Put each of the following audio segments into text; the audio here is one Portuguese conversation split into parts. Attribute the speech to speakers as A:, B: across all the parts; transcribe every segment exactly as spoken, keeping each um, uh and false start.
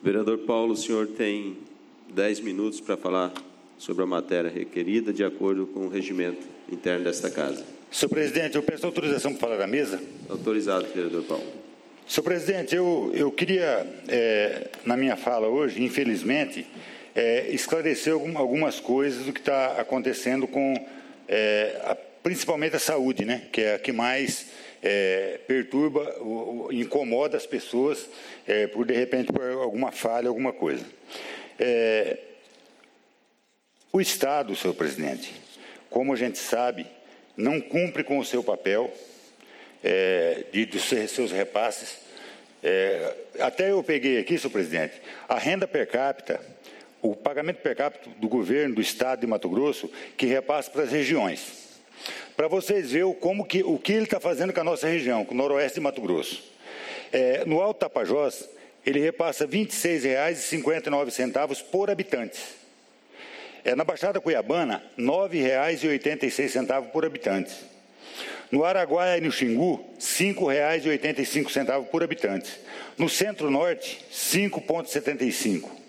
A: Vereador Paulo, o senhor tem dez minutos para falar sobre a matéria requerida, de acordo com o regimento interno desta Casa.
B: Senhor presidente, eu peço autorização para falar da mesa.
A: Autorizado, vereador Paulo.
B: Senhor presidente, eu, eu queria, é, na minha fala hoje, infelizmente, é, esclarecer algum, algumas coisas do que está acontecendo com, é, a, principalmente a saúde, né, que é a que mais é, perturba, o, o, incomoda as pessoas, é, por, de repente, por alguma falha, alguma coisa. É, o Estado, senhor presidente, como a gente sabe, não cumpre com o seu papel é, de, de seus repasses. É, até eu peguei aqui, senhor presidente, a renda per capita, o pagamento per capita do governo do Estado de Mato Grosso, que repassa para as regiões. Para vocês verem como que, o que ele está fazendo com a nossa região, com o noroeste de Mato Grosso. É, no Alto Tapajós, ele repassa vinte e seis reais e cinquenta e nove centavos por habitante. É, na Baixada Cuiabana, nove reais e oitenta e seis centavos por habitante. No Araguaia e no Xingu, cinco reais e oitenta e cinco centavos por habitante. No Centro-Norte, cinco reais e setenta e cinco centavos.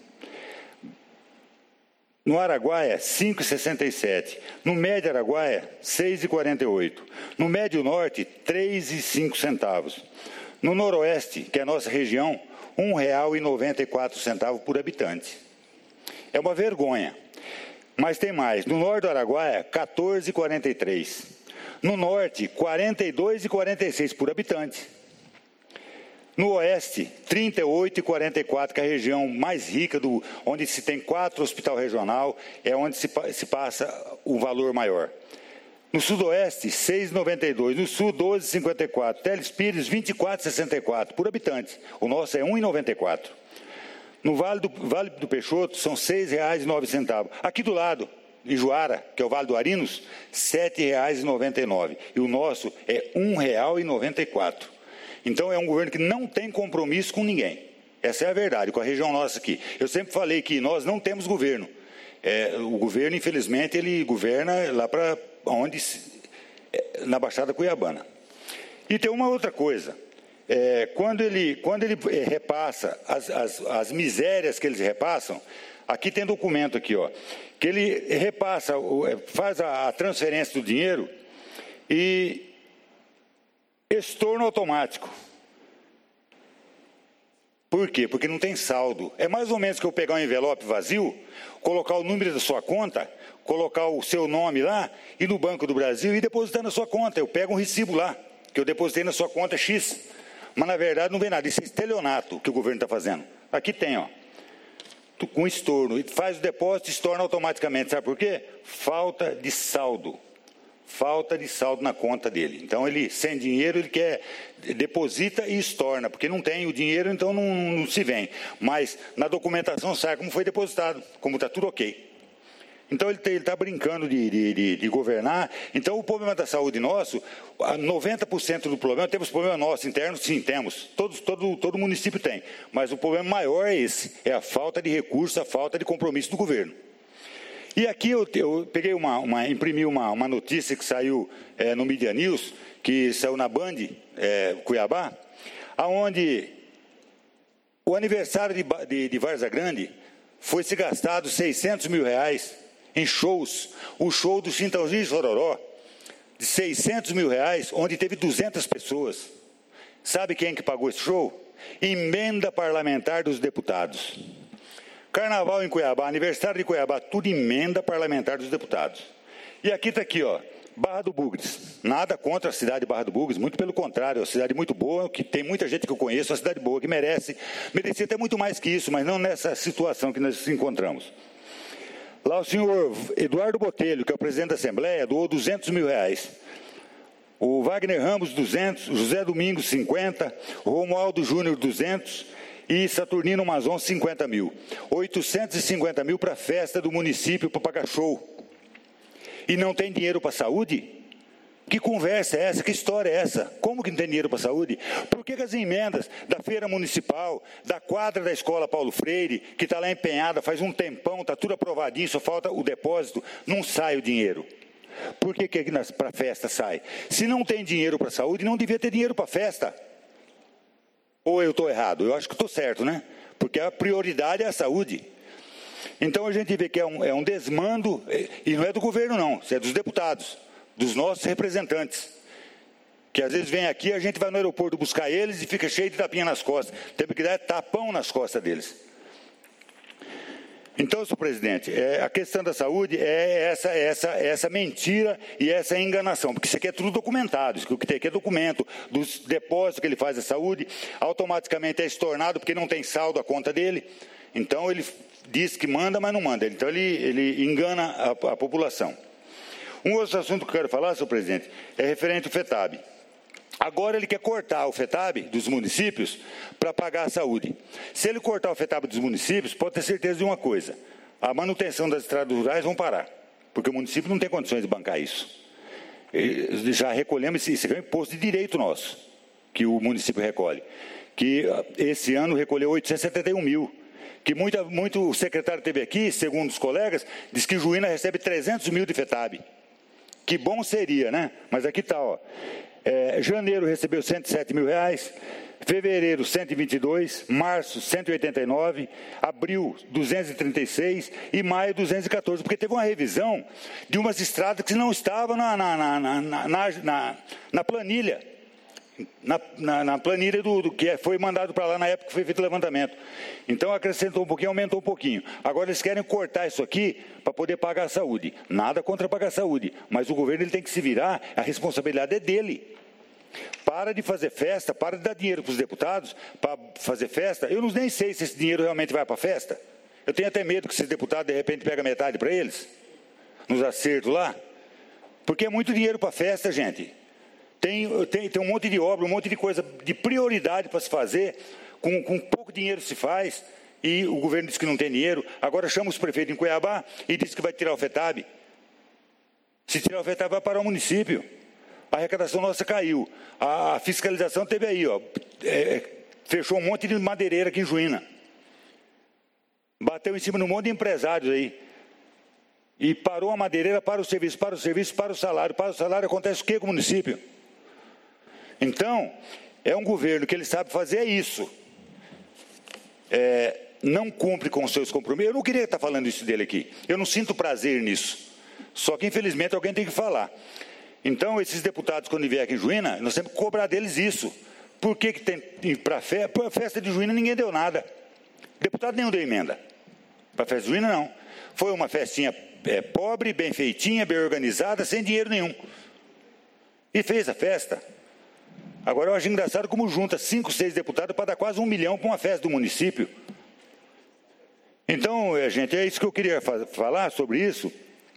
B: No Araguaia, cinco reais e sessenta e sete centavos. No Médio Araguaia, seis reais e quarenta e oito centavos. No Médio Norte, três reais e cinco centavos. No Noroeste, que é a nossa região, um real e noventa e quatro centavos por habitante. É uma vergonha. Mas tem mais. No Norte do Araguaia, quatorze reais e quarenta e três centavos. No Norte, quarenta e dois reais e quarenta e seis centavos por habitante. No Oeste, trinta e oito reais e quarenta e quatro centavos, que é a região mais rica, do, onde se tem quatro hospital regional, é onde se, se passa o valor maior. No Sudoeste, seis reais e noventa e dois centavos. No Sul, doze reais e cinquenta e quatro centavos. Teles Pires, vinte e quatro reais e sessenta e quatro centavos por habitante. O nosso é um real e noventa e quatro centavos. No Vale do, vale do Peixoto, são seis reais e nove centavos. Aqui do lado, em Juara, que é o Vale do Arinos, sete reais e noventa e nove centavos. E o nosso é um real e noventa e quatro centavos. Então, é um governo que não tem compromisso com ninguém. Essa é a verdade, com a região nossa aqui. Eu sempre falei que nós não temos governo. É, o governo, infelizmente, ele governa lá para onde, é, na Baixada Cuiabana. E tem uma outra coisa. É, quando ele, quando ele repassa as, as, as misérias que eles repassam, aqui tem documento aqui, ó, que ele repassa, faz a, a transferência do dinheiro e estorno automático. Por quê? Porque não tem saldo. É mais ou menos que eu pegar um envelope vazio, colocar o número da sua conta, colocar o seu nome lá, ir no Banco do Brasil e depositar na sua conta. Eu pego um recibo lá, que eu depositei na sua conta X. Mas, na verdade, não vem nada. Isso é estelionato que o governo está fazendo. Aqui tem, ó, com estorno. Faz o depósito e estorna automaticamente. Sabe por quê? Falta de saldo. Falta de saldo na conta dele. Então, ele, sem dinheiro, ele quer, deposita e estorna, porque não tem o dinheiro, então não, não se vem. Mas, na documentação, sai como foi depositado, como está tudo ok. Então, ele está brincando de, de, de, de governar. Então, o problema da saúde nosso, noventa por cento do problema, temos problema nosso interno, sim, temos. Todos, todo, todo município tem. Mas o problema maior é esse, é a falta de recursos, a falta de compromisso do governo. E aqui eu, eu peguei uma, uma, imprimi uma, uma notícia que saiu é, no Media News, que saiu na Band, é, Cuiabá, aonde o aniversário de, de, de Várzea Grande foi se gastado seiscentos mil reais em shows. O show do Chintãozinho e Chororó, de seiscentos mil reais, onde teve duzentas pessoas. Sabe quem que pagou esse show? Emenda parlamentar dos deputados. Carnaval em Cuiabá, aniversário de Cuiabá, tudo emenda parlamentar dos deputados. E aqui está aqui, ó, Barra do Bugres. Nada contra a cidade de Barra do Bugres, muito pelo contrário, é uma cidade muito boa, que tem muita gente que eu conheço, uma cidade boa, que merece, merecia até muito mais que isso, mas não nessa situação que nós nos encontramos. Lá o senhor Eduardo Botelho, que é o presidente da Assembleia, doou duzentos mil reais. O Wagner Ramos, duzentos, José Domingos, cinquenta, Romualdo Júnior, duzentos, e Saturnino Mazon, cinquenta mil. oitocentos e cinquenta mil para a festa do município para pagar show. E não tem dinheiro para a saúde? Que conversa é essa? Que história é essa? Como que não tem dinheiro para a saúde? Por que, que as emendas da feira municipal, da quadra da escola Paulo Freire, que está lá empenhada faz um tempão, está tudo aprovadinho, só falta o depósito, não sai o dinheiro? Por que, que para a festa sai? Se não tem dinheiro para a saúde, não devia ter dinheiro para a festa. Ou eu estou errado? Eu acho que estou certo, né? Porque a prioridade é a saúde. Então a gente vê que é um, é um desmando, e não é do governo não, isso é dos deputados, dos nossos representantes, que às vezes vem aqui, a gente vai no aeroporto buscar eles e fica cheio de tapinha nas costas, tem que dar tapão nas costas deles. Então, senhor presidente, é, a questão da saúde é essa, essa, essa mentira e essa enganação, porque isso aqui é tudo documentado, isso que tem aqui é documento dos depósitos que ele faz à saúde, automaticamente é estornado porque não tem saldo a conta dele, então ele diz que manda, mas não manda, então ele, ele engana a, a população. Um outro assunto que eu quero falar, senhor presidente, é referente ao FETAB. Agora ele quer cortar o FETAB dos municípios para pagar a saúde. Se ele cortar o FETAB dos municípios, pode ter certeza de uma coisa, a manutenção das estradas rurais vão parar, porque o município não tem condições de bancar isso. E já recolhemos, isso é um imposto de direito nosso, que o município recolhe, que esse ano recolheu oitocentos e setenta e um mil, que muita, muito o secretário teve aqui, segundo os colegas, diz que Juína recebe trezentos mil de FETAB. Que bom seria, né? Mas aqui está, ó. É, janeiro recebeu cento e sete mil reais, fevereiro cento e vinte e dois, março cento e oitenta e nove, abril duzentos e trinta e seis e maio duzentos e quatorze, porque teve uma revisão de umas estradas que não estavam na, na, na, na, na, na, na planilha, na, na, na planilha do, do que foi mandado para lá na época que foi feito o levantamento. Então acrescentou um pouquinho, aumentou um pouquinho. Agora eles querem cortar isso aqui para poder pagar a saúde. Nada contra pagar a saúde, mas o governo ele tem que se virar, a responsabilidade é dele. Para de fazer festa, para de dar dinheiro para os deputados para fazer festa. Eu não nem sei se esse dinheiro realmente vai para a festa. Eu tenho até medo que esses deputados, de repente, pegam metade para eles, nos acertos lá. Porque é muito dinheiro para a festa, gente. Tem, tem, tem um monte de obra, um monte de coisa de prioridade para se fazer. Com, com pouco dinheiro se faz. E o governo diz que não tem dinheiro. Agora chama os prefeitos em Cuiabá e diz que vai tirar o FETAB. Se tirar o FETAB, vai para o município. A arrecadação nossa caiu. A fiscalização teve aí, ó, é, fechou um monte de madeireira aqui em Juína. Bateu em cima de um monte de empresários aí. E parou a madeireira para o serviço, para o serviço, para o salário. Para o salário acontece o quê com o município? Então, é um governo que ele sabe fazer isso. É, não cumpre com os seus compromissos. Eu não queria estar falando isso dele aqui. Eu não sinto prazer nisso. Só que, infelizmente, alguém tem que falar. Então, esses deputados, quando vierem aqui em Juína, nós temos que cobrar deles isso. Por que que tem para a festa? Para a festa de Juína ninguém deu nada. Deputado nenhum deu emenda. Para a festa de Juína, não. Foi uma festinha é, pobre, bem feitinha, bem organizada, sem dinheiro nenhum. E fez a festa. Agora, eu acho engraçado como junta cinco, seis deputados para dar quase um milhão para uma festa do município. Então, gente, é isso que eu queria falar sobre isso.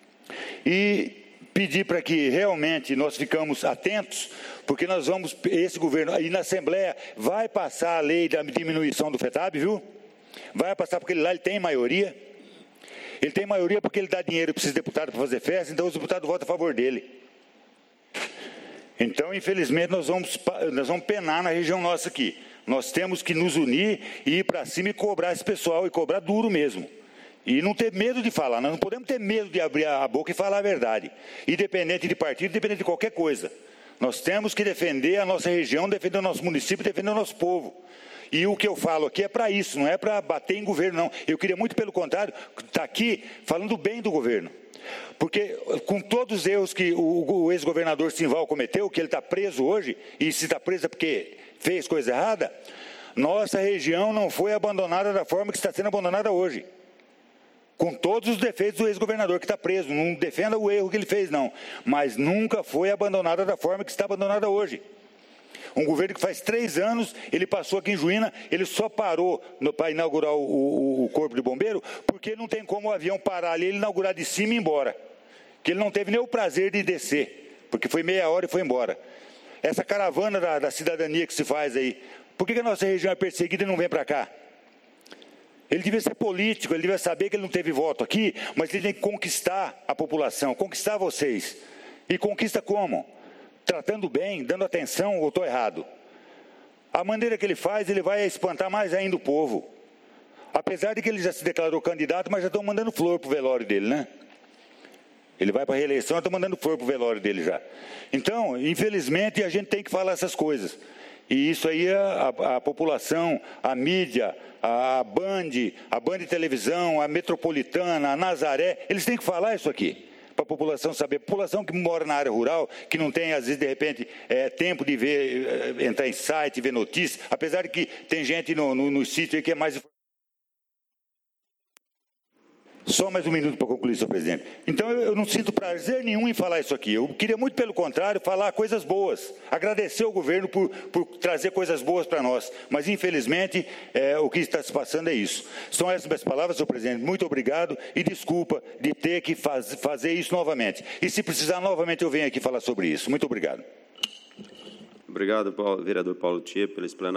B: E pedir para que realmente nós ficamos atentos, porque nós vamos, esse governo, aí na Assembleia, vai passar a lei da diminuição do FETAB, viu? Vai passar porque lá ele tem maioria. Ele tem maioria porque ele dá dinheiro para esses deputados para fazer festa, então os deputados votam a favor dele. Então, infelizmente, nós vamos, nós vamos penar na região nossa aqui. Nós temos que nos unir e ir para cima e cobrar esse pessoal, e cobrar duro mesmo. E não ter medo de falar, nós não podemos ter medo de abrir a boca e falar a verdade. Independente de partido, independente de qualquer coisa. Nós temos que defender a nossa região, defender o nosso município, defender o nosso povo. E o que eu falo aqui é para isso, não é para bater em governo, não. Eu queria muito, pelo contrário, estar aqui falando bem do governo. Porque com todos os erros que o, o ex-governador Simval cometeu, que ele está preso hoje, e se está preso é porque fez coisa errada, nossa região não foi abandonada da forma que está sendo abandonada hoje. Com todos os defeitos do ex-governador que está preso, não defenda o erro que ele fez, não. Mas nunca foi abandonada da forma que está abandonada hoje. Um governo que faz três anos, ele passou aqui em Juína, ele só parou para inaugurar o, o, o Corpo de Bombeiro, porque não tem como o avião parar ali, ele inaugurar de cima e ir embora. Que ele não teve nem o prazer de descer, porque foi meia hora e foi embora. Essa caravana da, da cidadania que se faz aí, por que, que a nossa região é perseguida e não vem para cá? Ele devia ser político, ele devia saber que ele não teve voto aqui, mas ele tem que conquistar a população, conquistar vocês. E conquista como? Tratando bem, dando atenção, ou estou errado? A maneira que ele faz, ele vai espantar mais ainda o povo. Apesar de que ele já se declarou candidato, mas já estão mandando flor para o velório dele, né? Ele vai para a reeleição, estão mandando flor para o velório dele já. Então, infelizmente, a gente tem que falar essas coisas. E isso aí a, a, a população, a mídia, a Band, a Band Televisão, a Metropolitana, a Nazaré, eles têm que falar isso aqui, para a população saber. A população que mora na área rural, que não tem, às vezes, de repente, é, tempo de ver, é, entrar em site, ver notícias, apesar de que tem gente no, no, no sítio aí que é mais... Só mais um minuto para concluir, senhor presidente. Então, eu, eu não sinto prazer nenhum em falar isso aqui. Eu queria, muito pelo contrário, falar coisas boas. Agradecer ao governo por, por trazer coisas boas para nós. Mas, infelizmente, é, o que está se passando é isso. São essas minhas palavras, senhor presidente. Muito obrigado e desculpa de ter que faz, fazer isso novamente. E, se precisar, novamente, eu venho aqui falar sobre isso. Muito obrigado.
A: Obrigado, vereador Paulo Thier, pela explanação.